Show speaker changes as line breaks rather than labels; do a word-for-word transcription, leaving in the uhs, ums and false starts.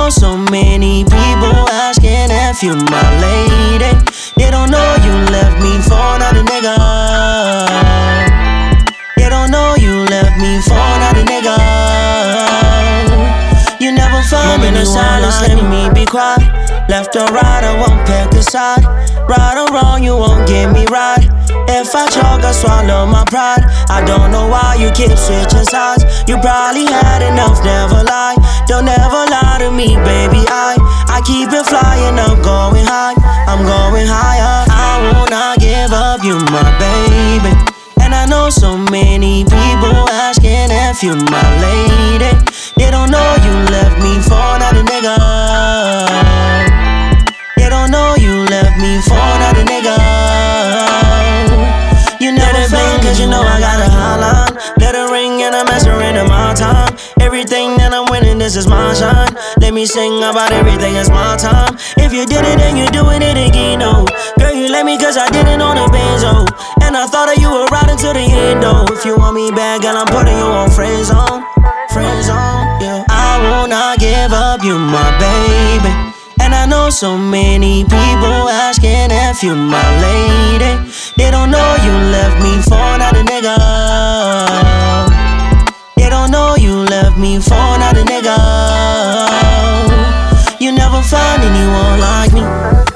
know so many people asking if you my lady. They don't know you left me for another nigga. They don't know you left me for another nigga. You never find me in the silence, let me be quiet. Left or right, I won't pick a side. Right or wrong, you won't get me right. If I choke, I swallow my pride. I don't know why you keep switching sides. You probably had enough, never lie. Don't ever lie to me, baby, I I keep it flying, I'm going high. I'm going higher. I will not give up, you my baby. And I know so many people asking if you my lady. They don't know you left me for another nigga. They don't know you left me for another nigga. You never blink cause you know I got a hotline. Let it ring and I'm answering in my time. Everything that I'm winning, this is my shine. Let me sing about everything, it's my time. If you did it, then you're doing it again, oh. Girl, you let me cause I didn't on the benzo. And I thought that you were riding to the end, though. If you want me back, girl, I'm putting you on friend zone. Friend zone, yeah. I will not give up, you my baby. And I know so many people asking if you my lady. They don't know you left me for another nigga. They don't know you left me for another nigga. You never find anyone like me.